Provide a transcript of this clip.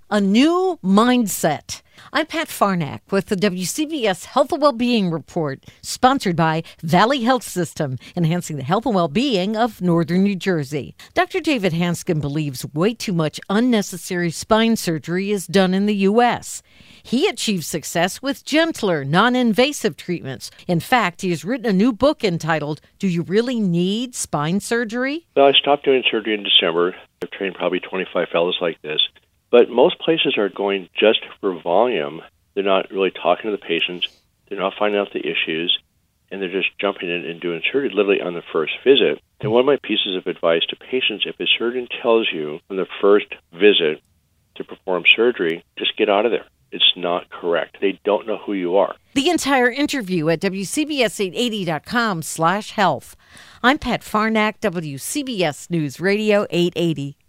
A new mindset. I'm Pat Farnack with the WCBS Health and Wellbeing Report, sponsored by Valley Health System, enhancing the health and well-being of Northern New Jersey. Dr. David Hanscom believes way too much unnecessary spine surgery is done in the U.S. He achieves success with gentler, non-invasive treatments. In fact, he has written a new book entitled, Do You Really Need Spine Surgery? Well, I stopped doing surgery in December. I've trained probably 25 fellows like this. But most places are going just for volume. They're not really talking to the patients. They're not finding out the issues. And they're just jumping in and doing surgery literally on the first visit. And one of my pieces of advice to patients, if a surgeon tells you on the first visit to perform surgery, just get out of there. It's not correct. They don't know who you are. The entire interview at WCBS880.com/health. I'm Pat Farnack, WCBS News Radio 880.